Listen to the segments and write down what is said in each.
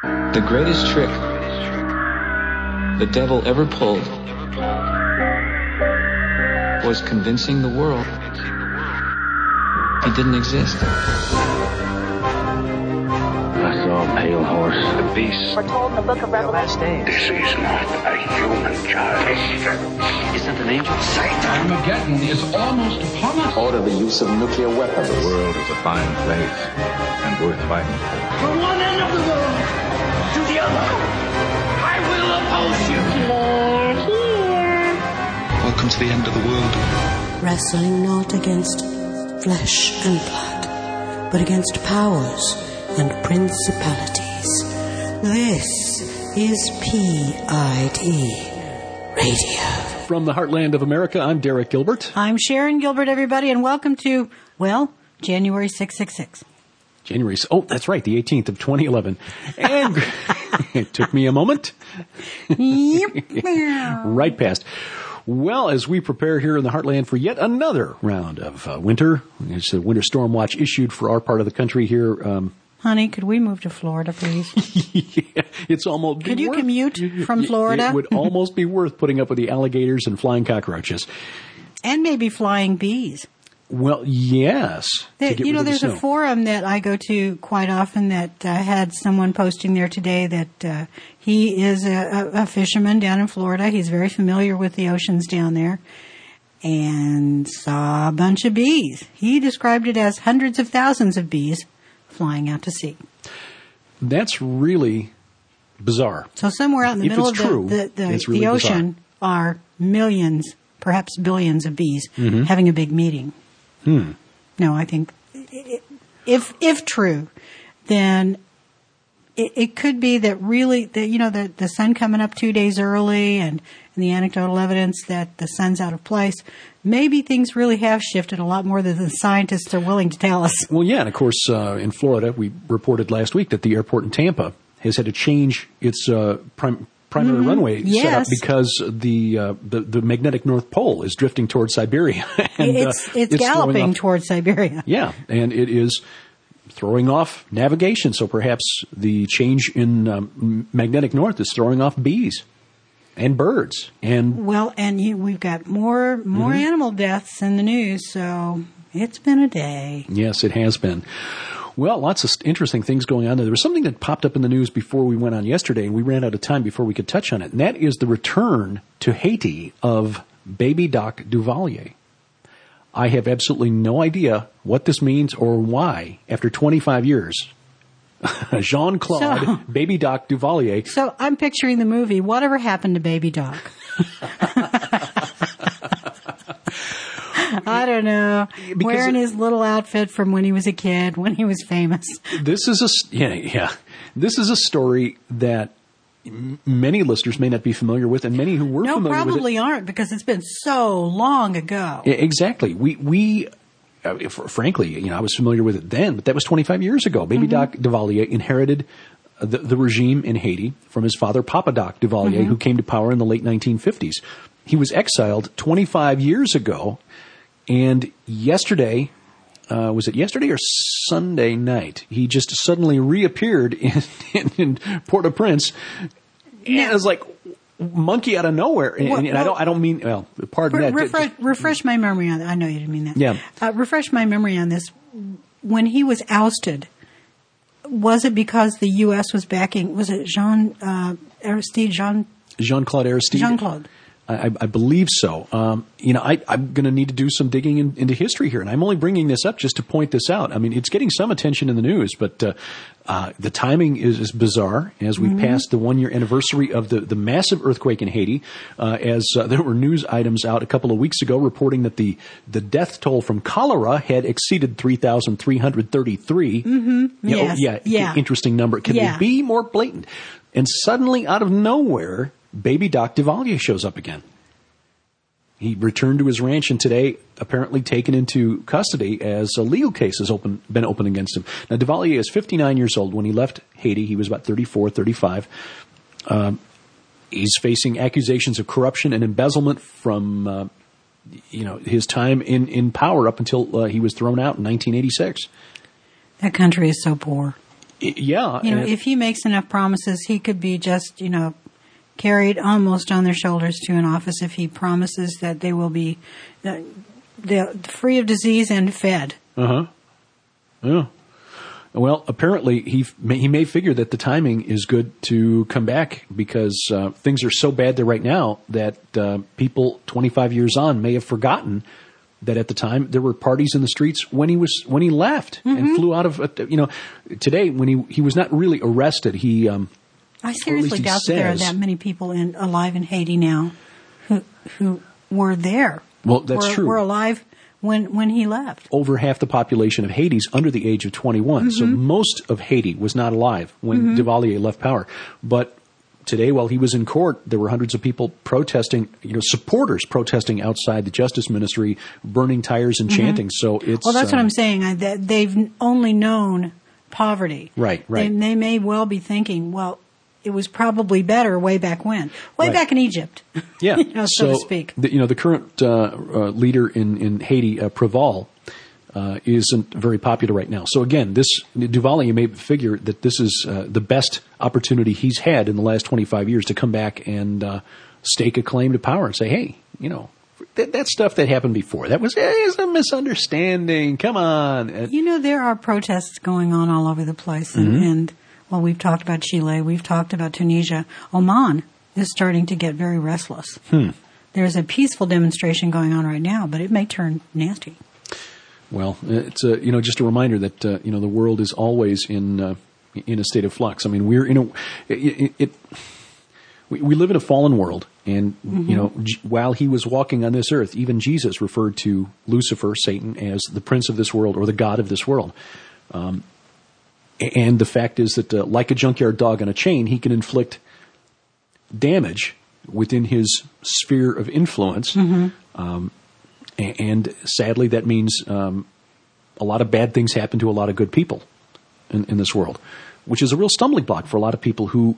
The greatest trick the devil ever pulled was convincing the world he didn't exist. I saw a pale horse. The beast. We're told in the book of Revelation. This is not a human child. Isn't an angel? Satan. Armageddon is almost upon us. Order the use of nuclear weapons. The world is a fine place and worth fighting for. From one end of the world to the other, I will oppose you. They're here. Welcome to the end of the world. Wrestling not against flesh and blood, but against powers and principalities. This is PID Radio. From the heartland of America, I'm Derek Gilbert. I'm Sharon Gilbert, everybody, and welcome to, well, January 666. Oh, that's right, the 18th of 2011. And it took me a moment. Yep. Right past. Well, as we prepare here in the heartland for yet another round of winter, it's a winter storm watch issued for our part of the country here. Honey, could we move to Florida, please? Yeah, it's almost. Could you commute from Florida? It would almost be worth putting up with the alligators and flying cockroaches. And maybe flying bees. Well, yes. There's a forum that I go to quite often that had someone posting there today that he is a fisherman down in Florida. He's very familiar with the oceans down there and saw a bunch of bees. He described it as hundreds of thousands of bees flying out to sea. That's really bizarre. So somewhere out in the middle of the ocean are millions, perhaps billions of bees having a big meeting. No, I think if true, then it could be that really the sun coming up 2 days early and the anecdotal evidence that the sun's out of place. Maybe things really have shifted a lot more than the scientists are willing to tell us. Well, yeah, and of course, in Florida, we reported last week that the airport in Tampa has had to change its primary runway setup because the magnetic North Pole is drifting towards Siberia. And, it's galloping towards Siberia. Yeah, and it is throwing off navigation. So perhaps the change in magnetic north is throwing off bees. And birds. We've got more animal deaths in the news, so it's been a day. Yes, it has been. Well, lots of interesting things going on. There was something that popped up in the news before we went on yesterday, and we ran out of time before we could touch on it, and that is the return to Haiti of Baby Doc Duvalier. I have absolutely no idea what this means or why, after 25 years. Jean-Claude Baby Doc Duvalier. So I'm picturing the movie, Whatever Happened to Baby Doc? I don't know. Wearing his little outfit from when he was a kid, when he was famous. This is This is a story that many listeners may not be familiar with, and many who were familiar with it. No, probably aren't, because it's been so long ago. Exactly. Frankly, I was familiar with it then, but that was 25 years ago. Baby Doc Duvalier inherited the regime in Haiti from his father, Papa Doc Duvalier, who came to power in the late 1950s. He was exiled 25 years ago, and yesterday, was it yesterday or Sunday night, he just suddenly reappeared in Port-au-Prince, and it was like monkey out of nowhere, and I don't mean, well, pardon that. Refresh my memory on that. I know you didn't mean that. Yeah. Refresh my memory on this. When he was ousted, was it because the U.S. was backing, was it Jean-Claude Aristide? Jean-Claude. I believe so. I'm going to need to do some digging into history here, and I'm only bringing this up just to point this out. I mean, it's getting some attention in the news, but the timing is bizarre as we pass the 1-year anniversary of the massive earthquake in Haiti, as there were news items out a couple of weeks ago reporting that the death toll from cholera had exceeded 3,333. Yeah. Interesting number. Can they be more blatant? And suddenly, out of nowhere, Baby Doc Duvalier shows up again. He returned to his ranch and today apparently taken into custody as a legal case has been opened against him. Now, Duvalier is 59 years old. When he left Haiti, he was about 34, 35. He's facing accusations of corruption and embezzlement from, his time in power up until he was thrown out in 1986. That country is so poor. Yeah. If he makes enough promises, he could be just, carried almost on their shoulders to an office if he promises that they will be free of disease and fed. Uh-huh. Yeah. Well, apparently he may figure that the timing is good to come back because things are so bad there right now that people 25 years on may have forgotten that at the time there were parties in the streets when he left and flew out of today when he was not really arrested. I seriously doubt that there are that many people alive in Haiti now who were there. Well, that's true. Were alive when he left. Over half the population of Haiti is under the age of 21. So most of Haiti was not alive when Duvalier left power. But today, while he was in court, there were hundreds of people protesting, supporters protesting outside the Justice Ministry, burning tires and chanting. So it's... Well, that's what I'm saying. They've only known poverty. Right. They may well be thinking, well, it was probably better way back when. Back in Egypt. Yeah. so to speak. The current leader in Haiti, Préval, isn't very popular right now. So again, Duvalier may figure that this is the best opportunity he's had in the last 25 years to come back and stake a claim to power and say, hey, that stuff that happened before, that was a misunderstanding. Come on. There are protests going on all over the place. And we've talked about Chile. We've talked about Tunisia. Oman is starting to get very restless. There's a peaceful demonstration going on right now, but it may turn nasty. Well, it's just a reminder that the world is always in a state of flux. I mean, we're we live in a fallen world, and while he was walking on this earth, even Jesus referred to Lucifer, Satan, as the prince of this world or the god of this world. And the fact is that, like a junkyard dog on a chain, he can inflict damage within his sphere of influence. And sadly, that means a lot of bad things happen to a lot of good people in this world, which is a real stumbling block for a lot of people who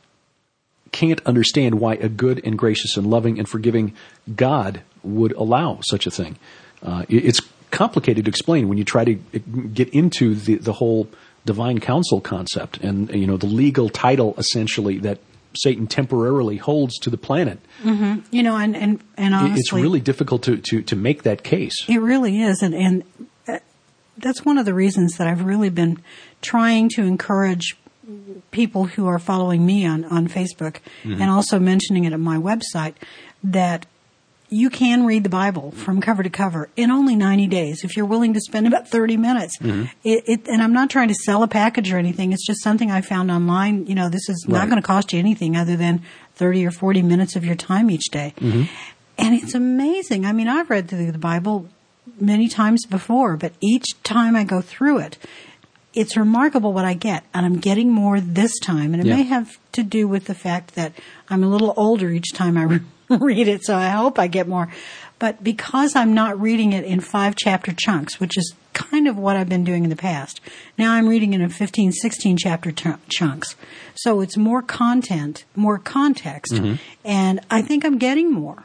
can't understand why a good and gracious and loving and forgiving God would allow such a thing. It's complicated to explain when you try to get into the whole divine counsel concept and, the legal title essentially that Satan temporarily holds to the planet. And honestly, it's really difficult to make that case. It really is. And that's one of the reasons that I've really been trying to encourage people who are following me on Facebook and also mentioning it at my website that you can read the Bible from cover to cover in only 90 days if you're willing to spend about 30 minutes. And I'm not trying to sell a package or anything. It's just something I found online. This is not going to cost you anything other than 30 or 40 minutes of your time each day. And it's amazing. I mean, I've read through the Bible many times before, but each time I go through it, it's remarkable what I get. And I'm getting more this time. And it may have to do with the fact that I'm a little older each time I read it, so I hope I get more. But because I'm not reading it in 5-chapter chunks, which is kind of what I've been doing in the past, now I'm reading it in 15, 16-chapter chunks. So it's more content, more context, and I think I'm getting more.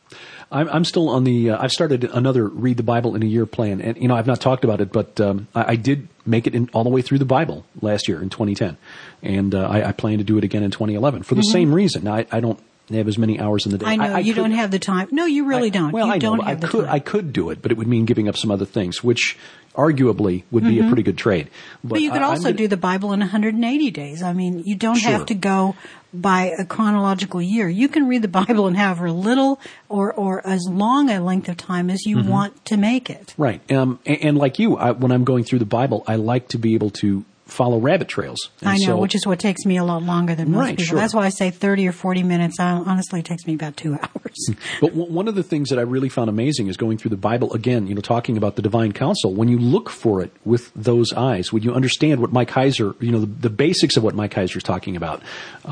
I'm still on the I've started another Read the Bible in a Year plan, and I've not talked about it, but I did make it all the way through the Bible last year in 2010, and I plan to do it again in 2011 for the same reason. Now, I don't have as many hours in the day. I know you don't have the time. No, you really don't. Well, you I know. Don't have the time. I could do it, but it would mean giving up some other things, which arguably would be a pretty good trade. But you could also do the Bible in 180 days. I mean, you don't have to go by a chronological year. You can read the Bible in however little or as long a length of time as you want to make it. Right. And like you, when I'm going through the Bible, I like to be able to follow rabbit trails. And I know, which is what takes me a lot longer than most people. Sure. That's why I say 30 or 40 minutes. Honestly, it takes me about 2 hours. But one of the things that I really found amazing is going through the Bible again, talking about the divine counsel. When you look for it with those eyes, when you understand what Mike Heiser, the basics of what Mike Heiser is talking about,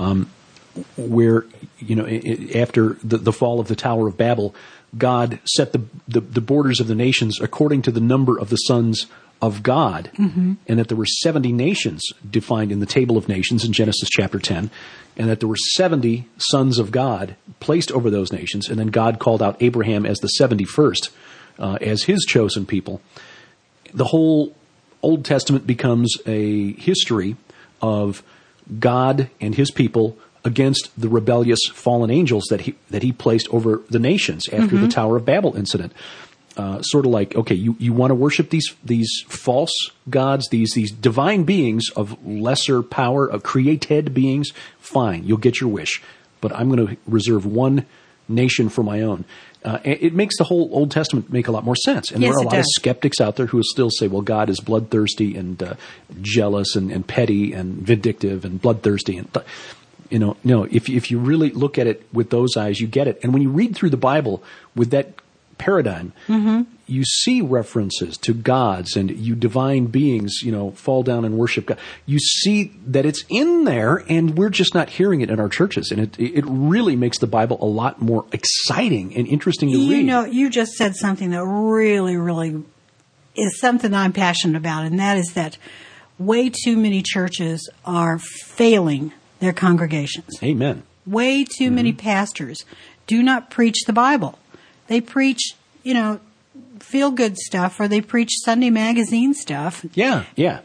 where, after the fall of the Tower of Babel, God set the borders of the nations according to the number of the sons of God, and that there were 70 nations defined in the Table of Nations in Genesis chapter 10, and that there were 70 sons of God placed over those nations, and then God called out Abraham as the 71st, as his chosen people. The whole Old Testament becomes a history of God and his people against the rebellious fallen angels that he placed over the nations after the Tower of Babel incident. Sort of like, okay, you want to worship these false gods, these divine beings of lesser power, of created beings, fine, you'll get your wish. But I'm going to reserve one nation for my own. It makes the whole Old Testament make a lot more sense. And there are a lot of skeptics out there who will still say, well, God is bloodthirsty and jealous and petty and vindictive and bloodthirsty. And no, if you really look at it with those eyes, you get it. And when you read through the Bible with that paradigm, you see references to gods and you divine beings, fall down and worship God. You see that it's in there, and we're just not hearing it in our churches. And it really makes the Bible a lot more exciting and interesting to read. You just said something that really, really is something I'm passionate about, and that is that way too many churches are failing their congregations. Amen. Way too many pastors do not preach the Bible. They preach, feel-good stuff, or they preach Sunday magazine stuff. Yeah.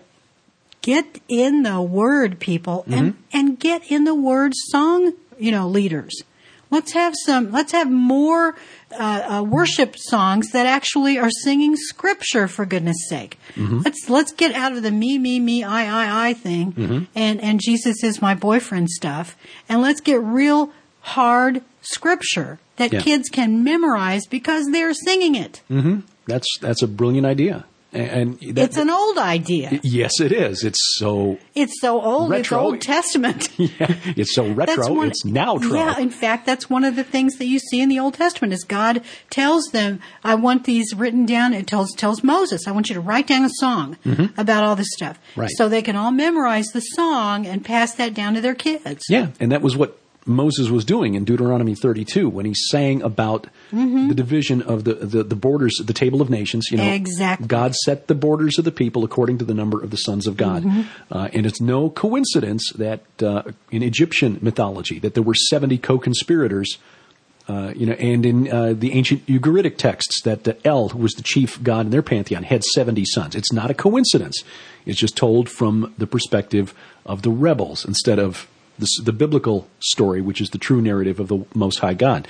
Get in the Word, people, and get in the Word song, leaders. Let's have more worship songs that actually are singing Scripture, for goodness sake. Let's get out of the me, I thing, and Jesus is my boyfriend stuff, and let's get real hard Scripture that kids can memorize because they're singing it. That's a brilliant idea. And it's an old idea. Yes, it is. It's so old. Retro. It's Old Testament. It's so retro. It's now true. Yeah, in fact, that's one of the things that you see in the Old Testament is God tells them, I want these written down. It tells Moses, I want you to write down a song about all this stuff. Right. So they can all memorize the song and pass that down to their kids. Yeah, and that was what Moses was doing in Deuteronomy 32 when he sang about the division of the borders, the table of nations. Exactly. God set the borders of the people according to the number of the sons of God. And it's no coincidence that in Egyptian mythology that there were 70 co-conspirators, and in the ancient Ugaritic texts that El, who was the chief god in their pantheon, had 70 sons. It's not a coincidence. It's just told from the perspective of the rebels instead of the biblical story, which is the true narrative of the Most High God.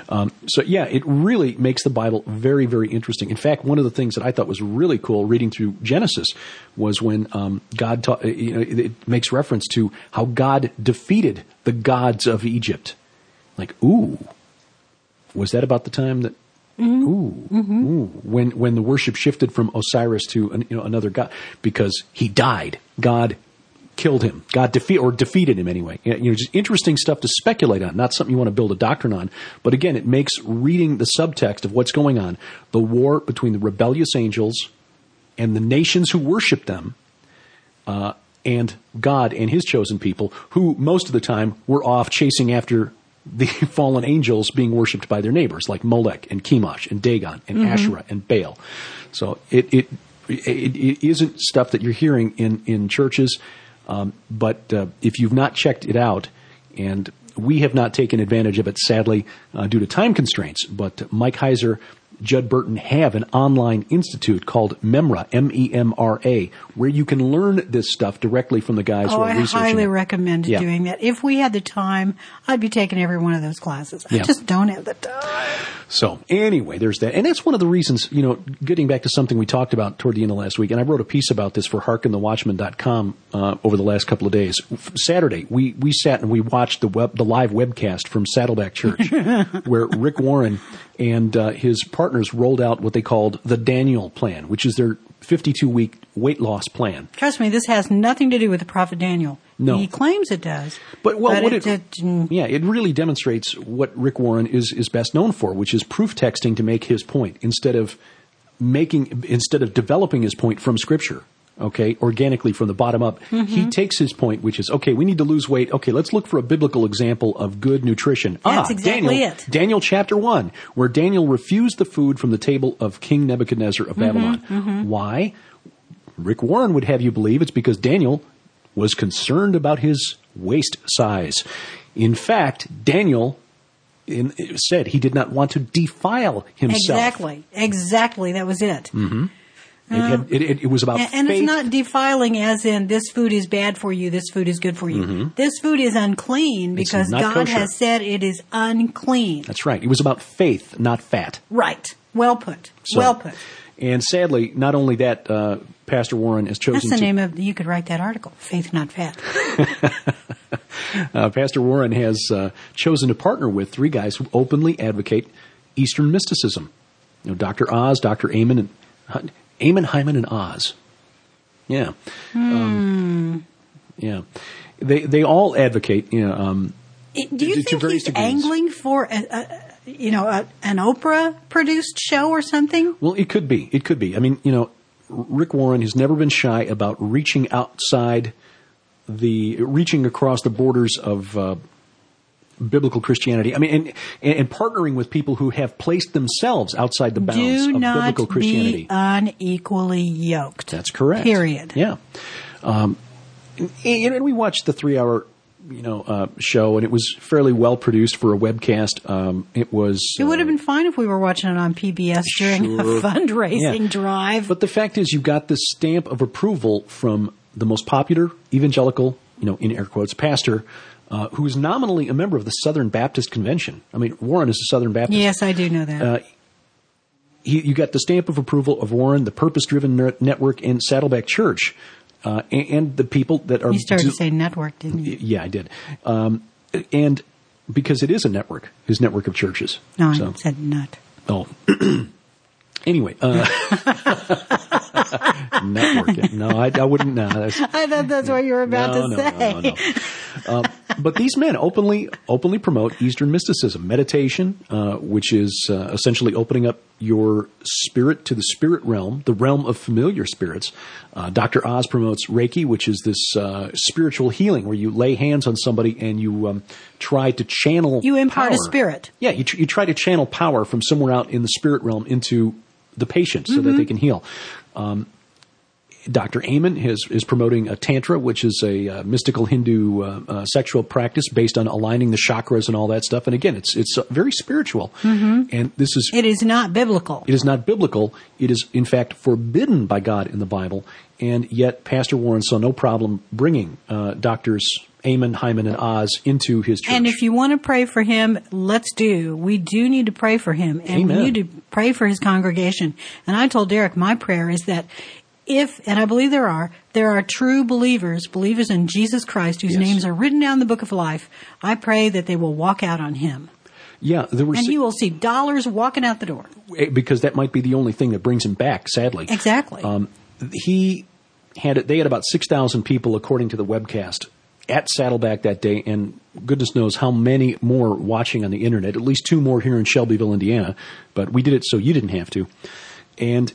It really makes the Bible very, very interesting. In fact, one of the things that I thought was really cool reading through Genesis was when God it makes reference to how God defeated the gods of Egypt. Like, was that about the time that? When the worship shifted from Osiris to another god because he died, God killed him. God defeated him anyway. Just interesting stuff to speculate on, not something you want to build a doctrine on. But again, it makes reading the subtext of what's going on, the war between the rebellious angels and the nations who worship them, and God and his chosen people, who most of the time were off chasing after the fallen angels being worshipped by their neighbors, like Molech and Chemosh and Dagon and Asherah and Baal. So it isn't stuff that you're hearing in churches. But if you've not checked it out, and we have not taken advantage of it, sadly, due to time constraints, but Mike Heiser, Judd Burton have an online institute called MEMRA, MEMRA, where you can learn this stuff directly from the guys who are researching it. I highly recommend doing that. If we had the time, I'd be taking every one of those classes. I just don't have the time. So anyway, there's that. And that's one of the reasons, getting back to something we talked about toward the end of last week, and I wrote a piece about this for HearkenTheWatchman.com over the last couple of days. Saturday, we sat and we watched the live webcast from Saddleback Church, where Rick Warren and his partners rolled out what they called the Daniel Plan, which is their 52-week weight loss plan. Trust me, this has nothing to do with the prophet Daniel. No. He claims it does. But it really demonstrates what Rick Warren is best known for, which is proof texting to make his point instead of developing his point from Scripture. Okay, organically from the bottom up. He takes his point, which is, okay, we need to lose weight. Okay, let's look for a biblical example of good nutrition. That's exactly it. Daniel chapter 1, where Daniel refused the food from the table of King Nebuchadnezzar of Babylon. Why? Rick Warren would have you believe it's because Daniel was concerned about his waist size. In fact, Daniel said he did not want to defile himself. Exactly. That was it. It was about and faith. it's not defiling as in this food is bad for you, this food is good for you. Mm-hmm. This food is unclean because God kosher. Has said it is unclean. That's right. It was about faith, not fat. Right. Well put. Well put. And sadly, not only that, Pastor Warren has chosen That's the name of, you could write that article, Faith Not Fat. Pastor Warren has chosen to partner with three guys who openly advocate Eastern mysticism. Dr. Oz, Dr. Eamon, Hyman, and Oz. Yeah. Yeah. They all advocate, do you think he's angling for an Oprah-produced show or something? Well, it could be. It could be. I mean, Rick Warren has never been shy about reaching across the borders of biblical Christianity. I mean, and partnering with people who have placed themselves outside the bounds of biblical Christianity. Do not be unequally yoked. That's correct. Period. Yeah. And we watched the 3-hour show, and it was fairly well produced for a webcast. It would have been fine if we were watching it on PBS during a fundraising drive. But the fact is, you got this stamp of approval from the most popular evangelical, in air quotes, pastor, who is nominally a member of the Southern Baptist Convention. I mean, Warren is a Southern Baptist. Yes, I do know that. You got the stamp of approval of Warren, the Purpose Driven Network, and Saddleback Church. And the people that are... You started to say network, didn't you? Yeah, I did. And because it is a network, his network of churches. No, I said nut. Oh. Anyway. Networking. No, I wouldn't. No, I thought that's what you were about to say. No. But these men openly promote Eastern mysticism, meditation, which is essentially opening up your spirit to the spirit realm, the realm of familiar spirits. Dr. Oz promotes Reiki, which is this spiritual healing where you lay hands on somebody and you try to channel You impart power. a spirit. Yeah, you try to channel power from somewhere out in the spirit realm into the patient so that they can heal. Dr. Eamon is promoting a Tantra, which is a mystical Hindu sexual practice based on aligning the chakras and all that stuff. And again, it's very spiritual. Mm-hmm. And it is not biblical. It is not biblical. It is, in fact, forbidden by God in the Bible. And yet Pastor Warren saw no problem bringing Doctors Eamon, Hyman, and Oz into his church. And if you want to pray for him, we do need to pray for him. And Amen. We need to pray for his congregation. And I told Derek, my prayer is that and I believe there are true believers in Jesus Christ whose names are written down in the book of life. I pray that they will walk out on him. Yeah, and you will see dollars walking out the door. Because that might be the only thing that brings him back, sadly. Exactly. They had about 6,000 people, according to the webcast, at Saddleback that day, and goodness knows how many more watching on the internet, at least 2 more here in Shelbyville, Indiana, but we did it so you didn't have to. And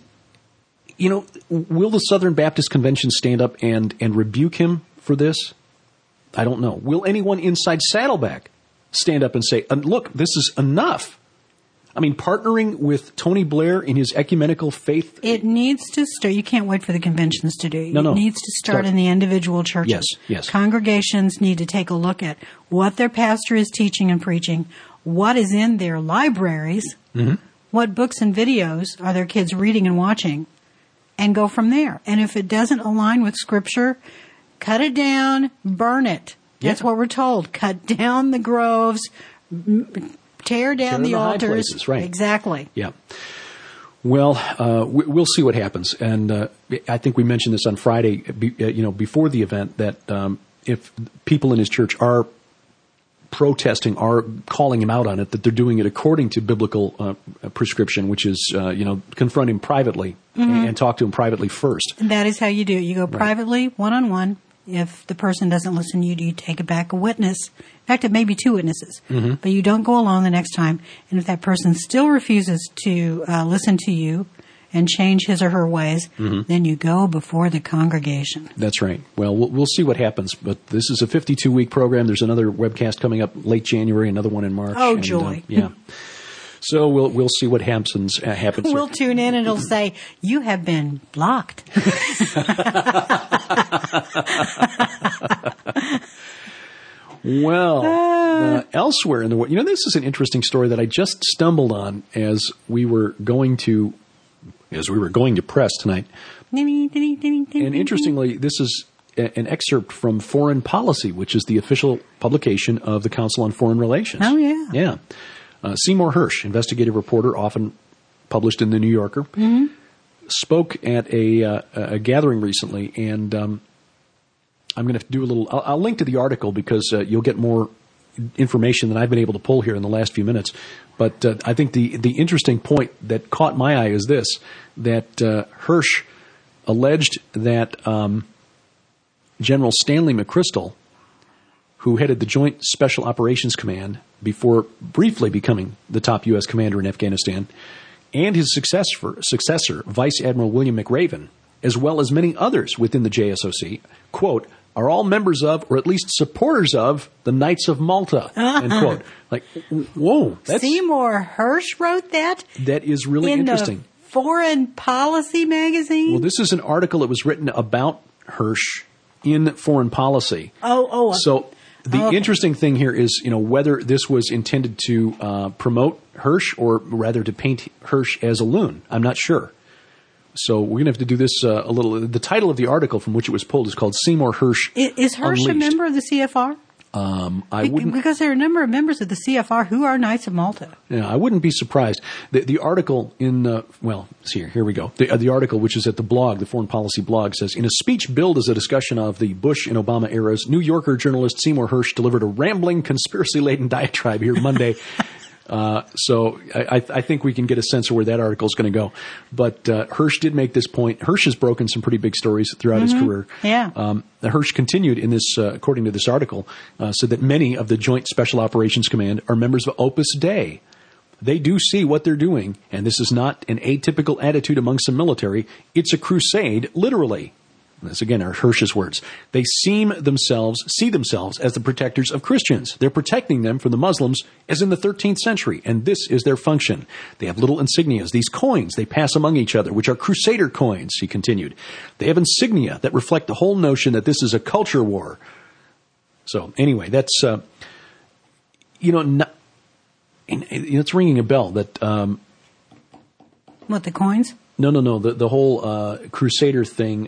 will the Southern Baptist Convention stand up and rebuke him for this? I don't know. Will anyone inside Saddleback stand up and say, look, this is enough? I mean, partnering with Tony Blair in his ecumenical faith. It needs to start. You can't wait for the conventions to do it. No. It needs to start in the individual churches. Yes. Congregations need to take a look at what their pastor is teaching and preaching, what is in their libraries, what books and videos are their kids reading and watching, and go from there. And if it doesn't align with Scripture, cut it down, burn it. That's what we're told. Cut down the groves, tear down the altars. High places, right. Exactly. Yeah. Well, we'll see what happens. And I think we mentioned this on Friday, before the event, that if people in his church are protesting, are calling him out on it, that they're doing it according to biblical prescription, which is, confront him privately and talk to him privately first. And that is how you do it. You go privately, one-on-one. If the person doesn't listen to you, you take it back a witness. In fact, it may be 2 witnesses. But you don't go alone the next time. And if that person still refuses to listen to you and change his or her ways, then you go before the congregation. That's right. Well, we'll see what happens. But this is a 52-week program. There's another webcast coming up late January, another one in March. Oh, joy. Yeah. So we'll see what happens. We'll tune in and it'll say, you have been blocked. Well, elsewhere in the world, this is an interesting story that I just stumbled on as we were going to as we were going to press tonight. And interestingly, this is an excerpt from Foreign Policy, which is the official publication of the Council on Foreign Relations. Oh, yeah. Yeah. Seymour Hersh, investigative reporter, often published in The New Yorker, spoke at a gathering recently, and I'm going to do a little... I'll link to the article because you'll get more information than I've been able to pull here in the last few minutes. But I think the interesting point that caught my eye is this, that Hersh alleged that General Stanley McChrystal, who headed the Joint Special Operations Command before briefly becoming the top U.S. commander in Afghanistan, and his successor, Vice Admiral William McRaven, as well as many others within the JSOC, quote, are all members of, or at least supporters of, the Knights of Malta, end quote. Like, whoa. Seymour Hersh wrote that? That is really interesting. The Foreign Policy magazine? Well, this is an article that was written about Hersh in Foreign Policy. So the interesting thing here is, whether this was intended to promote Hersh or rather to paint Hersh as a loon. I'm not sure. So we're going to have to do this a little. The title of the article from which it was pulled is called Seymour Hersh Is Hersh Unleashed. a member of the CFR? I wouldn't, because there are a number of members of the CFR who are Knights of Malta. Yeah, I wouldn't be surprised. The article in here we go. The article, which is at the blog, the Foreign Policy blog, says, in a speech billed as a discussion of the Bush and Obama eras, New Yorker journalist Seymour Hersh delivered a rambling, conspiracy-laden diatribe here Monday. So I think we can get a sense of where that article is going to go. But Hersh did make this point. Hersh has broken some pretty big stories throughout his career. Yeah. Hersh continued in this, according to this article, said that many of the Joint Special Operations Command are members of Opus Dei. They do see what they're doing, and this is not an atypical attitude amongst the military. It's a crusade, literally. This, again, are Hersh's words. They see themselves as the protectors of Christians. They're protecting them from the Muslims as in the 13th century, and this is their function. They have little insignias, these coins they pass among each other, which are crusader coins, he continued. They have insignia that reflect the whole notion that this is a culture war. So, anyway, that's, it's ringing a bell that... What, the coins? No. The whole Crusader thing.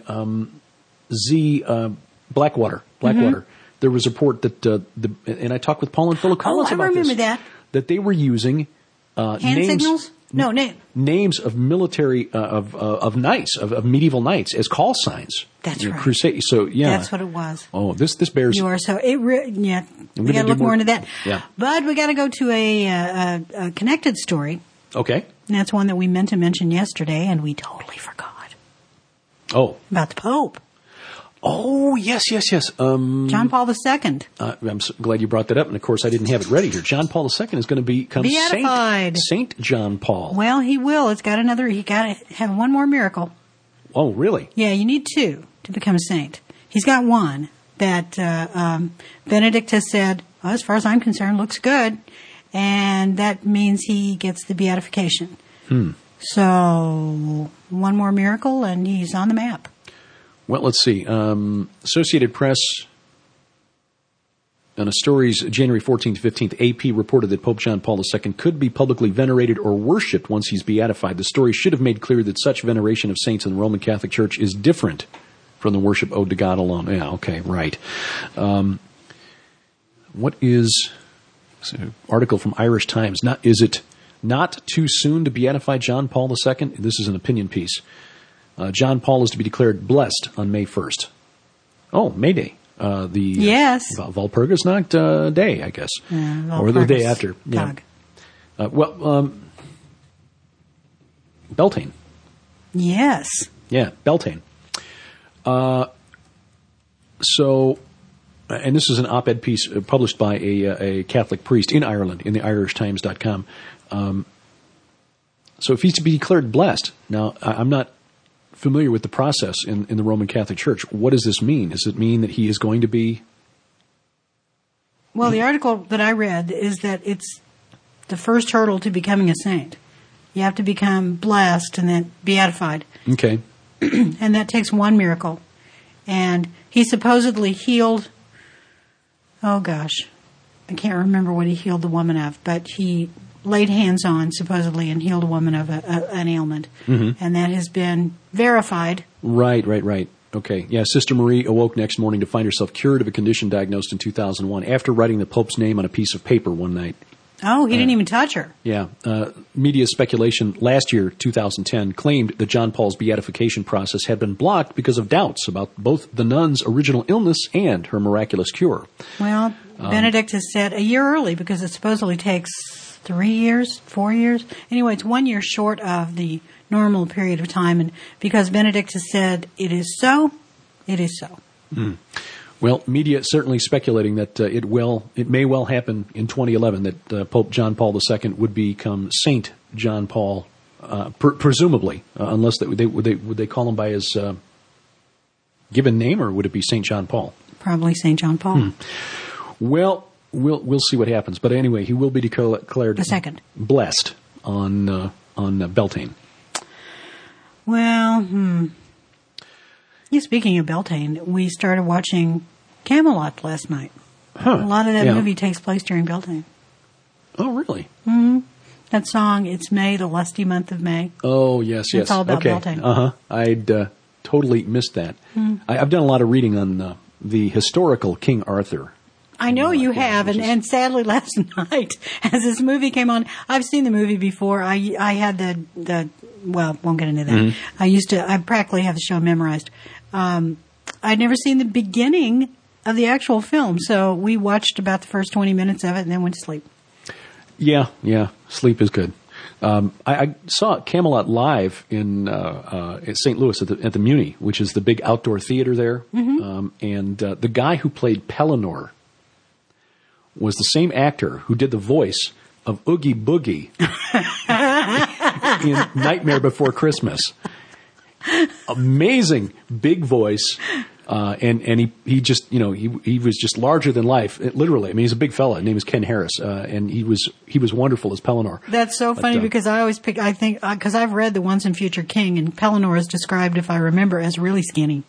Blackwater. There was a report that and I talked with Paul and Philip Collins about this. I remember that they were using hand signals. Names of military of knights of medieval knights as call signs. That's right. Crusade. So yeah, that's what it was. Oh, this bears. You are so yeah. We got to look more into that. Yeah, but we got to go to a connected story. Okay. And that's one that we meant to mention yesterday, and we totally forgot. Oh. About the Pope. Oh, yes. John Paul II. I'm so glad you brought that up, and of course I didn't have it ready here. John Paul II is going to become beatified. Saint John Paul. Well, he will. He got to have one more miracle. Oh, really? Yeah, you need two to become a saint. He's got one that Benedict has said, well, as far as I'm concerned, looks good. And that means he gets the beatification. So, one more miracle, and he's on the map. Well, let's see. Associated Press, on a story's January 14th to 15th, AP reported that Pope John Paul II could be publicly venerated or worshipped once he's beatified. The story should have made clear that such veneration of saints in the Roman Catholic Church is different from the worship owed to God alone. Yeah, okay, right. What is... article from Irish Times. Is it not too soon to beatify John Paul II? This is an opinion piece. John Paul is to be declared blessed on May 1st. Oh, May Day. Yes. Walpurgisnacht Day, I guess. Or the day after. Yeah. Beltane. Yes. Yeah, Beltane. And this is an op-ed piece published by a Catholic priest in Ireland in the irishtimes.com. So if he's to be declared blessed, now I'm not familiar with the process in the Roman Catholic Church. What does this mean? Does it mean that he is going to be... Well, the article that I read is that it's the first hurdle to becoming a saint. You have to become blessed and then beatified. Okay. And that takes one miracle. And he supposedly healed... Oh, gosh. I can't remember what he healed the woman of, but he laid hands on, supposedly, and healed a woman of an ailment. Mm-hmm. And that has been verified. Right. Okay. Yeah, Sister Marie awoke next morning to find herself cured of a condition diagnosed in 2001 after writing the Pope's name on a piece of paper one night. Oh, he didn't even touch her. Yeah. Media speculation last year, 2010, claimed that John Paul's beatification process had been blocked because of doubts about both the nun's original illness and her miraculous cure. Well, Benedict has said a year early because it supposedly takes 3 years, 4 years. Anyway, it's 1 year short of the normal period of time. And because Benedict has said it is so, it is so. Mm. Well, media certainly speculating that it may well happen in 2011 that Pope John Paul II would become Saint John Paul, presumably, unless would they call him by his given name, or would it be Saint John Paul? Probably Saint John Paul. Well, we'll see what happens. But anyway, he will be declared blessed on Beltane. Well, speaking of Beltane, we started watching Camelot last night. Huh. A lot of that movie takes place during Beltane. Oh, really? Mm-hmm. That song, It's May, the lusty month of May. Oh, yes. It's all about Beltane. Uh-huh. I'd totally missed that. I've done a lot of reading on the historical King Arthur. I know you have, and sadly last night, as this movie came on, I've seen the movie before. I had the won't get into that. Mm-hmm. I practically have the show memorized. I'd never seen the beginning of the actual film, so we watched about the first 20 minutes of it and then went to sleep. Yeah, sleep is good. I saw Camelot live in St. Louis at the Muni, which is the big outdoor theater there, and the guy who played Pellinor was the same actor who did the voice of Oogie Boogie in Nightmare Before Christmas. Amazing big voice, and he just he was just larger than life, literally. I mean, he's a big fella. His name is Ken Harris, and he was wonderful as Pellinor. That's so funny because I always pick. I think because I've read The Once and Future King, and Pellinor is described, if I remember, as really skinny.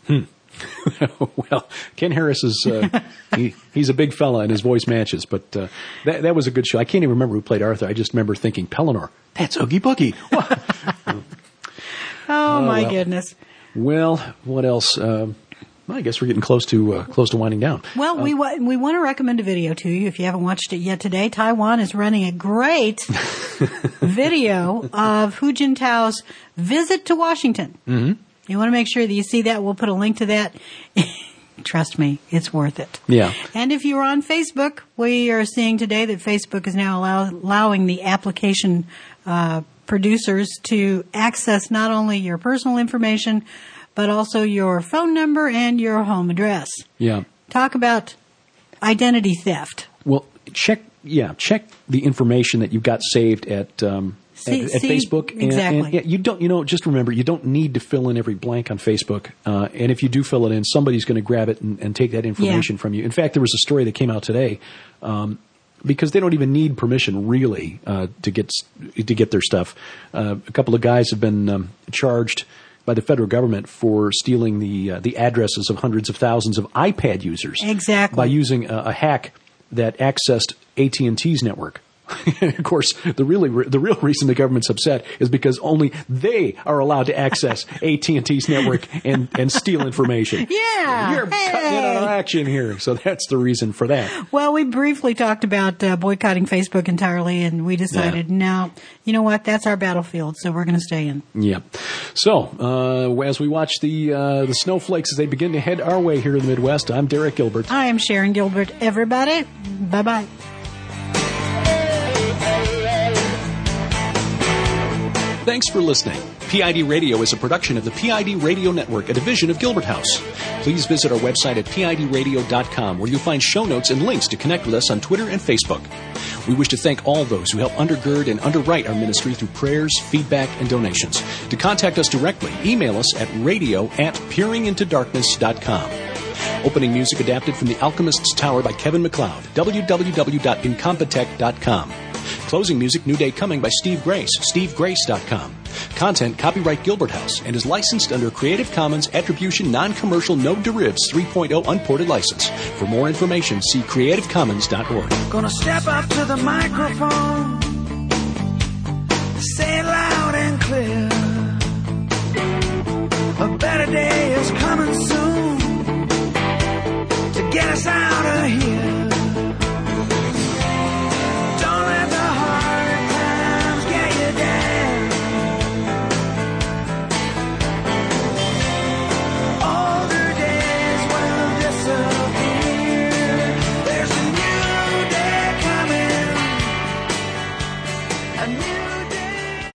Well, Ken Harris is he's a big fella and his voice matches, but that was a good show. I can't even remember who played Arthur. I just remember thinking, Pellinor, that's Oogie Boogie. My goodness. Well, what else? I guess we're getting close to winding down. Well, we want to recommend a video to you if you haven't watched it yet today. Taiwan is running a great video of Hu Jintao's visit to Washington. Mm-hmm. You want to make sure that you see that. We'll put a link to that. Trust me, it's worth it. Yeah. And if you're on Facebook, we are seeing today that Facebook is now allowing the application producers to access not only your personal information, but also your phone number and your home address. Yeah. Talk about identity theft. Well, check the information that you've got saved at Facebook. Exactly. And you don't, just remember, you don't need to fill in every blank on Facebook. And if you do fill it in, somebody's going to grab it and take that information from you. In fact, there was a story that came out today, because they don't even need permission really, to get their stuff. A couple of guys have been, charged by the federal government for stealing the addresses of hundreds of thousands of iPad users. Exactly. By using a hack that accessed AT&T's network. Of course, the real reason the government's upset is because only they are allowed to access AT&T's network and steal information. Yeah, you're cutting in on our action here, so that's the reason for that. Well, we briefly talked about boycotting Facebook entirely, and we decided, no, you know what? That's our battlefield, so we're going to stay in. Yeah. So, as we watch the snowflakes as they begin to head our way here in the Midwest, I'm Derek Gilbert. I am Sharon Gilbert. Everybody, bye-bye. Thanks for listening. PID Radio is a production of the PID Radio Network, a division of Gilbert House. Please visit our website at pidradio.com, where you'll find show notes and links to connect with us on Twitter and Facebook. We wish to thank all those who help undergird and underwrite our ministry through prayers, feedback, and donations. To contact us directly, email us at radio@peeringintodarkness.com. Opening music adapted from The Alchemist's Tower by Kevin MacLeod, www.incompetech.com. Closing music, New Day Coming by Steve Grace, stevegrace.com. Content copyright Gilbert House and is licensed under Creative Commons Attribution Non-Commercial No Derivatives 3.0 Unported License. For more information, see creativecommons.org. Gonna step up to the microphone say it loud and clear. A better day is coming soon to get us out of here.